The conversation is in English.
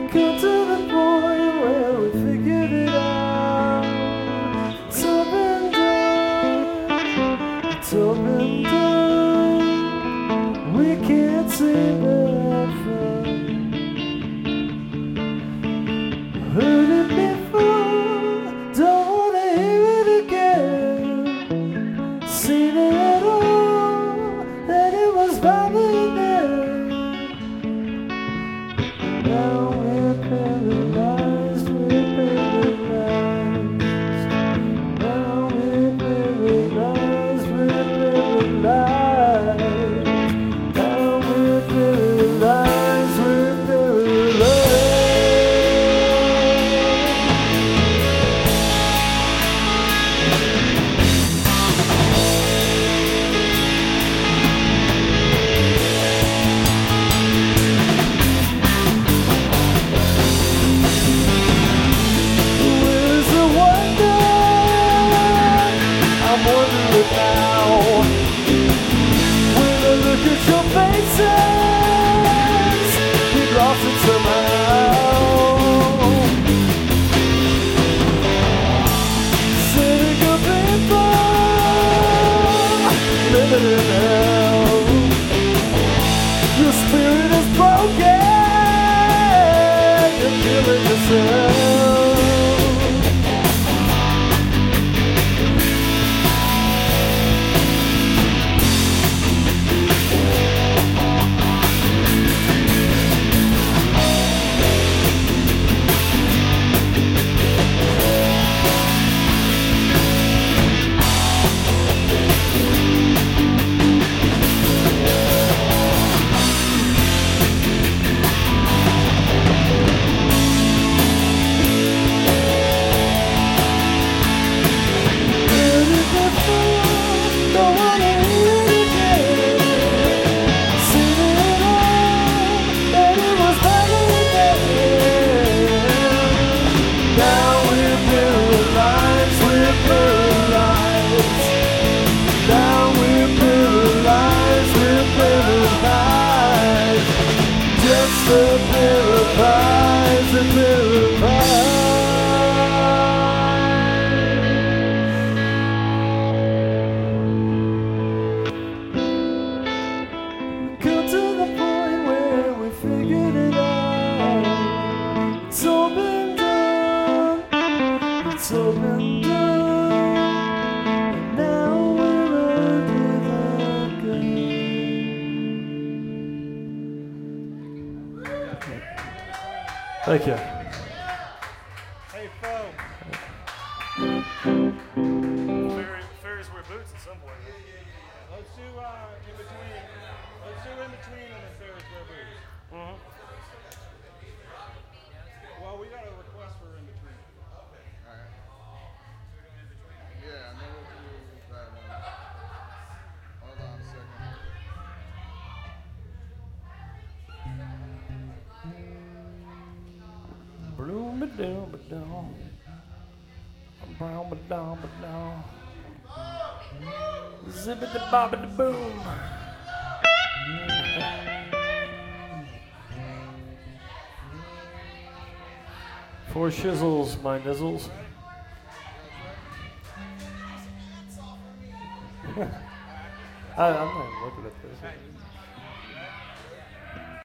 Come to the point where we figured it out. It's all been done. It's all been done. We can't say nothing. Heard it before, don't wanna hear it again. Seen it all, that it was finally there. Now we're paralyzed, we're paralyzed. Now we're paralyzed, we're paralyzed. Now we're paralyzed, we're paralyzed. Where's the wonder? I'm wondering now. When I look at your faces, we've lost it somehow. Setting up people, living in hell. Your spirit is broken, you're killing yourself. Come to the point where we figured it out. It's all been done. It's all been done. And now we're under the gun. Thank you. Hey, Fo. Fairies wear boots at some point. Let's do in between. Let's do in between and then fairies wear boots. Well, we got a request for in between. Alright. Yeah, and then we'll do that one. Hold on a second. Bloom it down, but down. Brown, but down, but down. Zippity bobbity boom. Four shizzles, my nizzles. I'm not looking at this.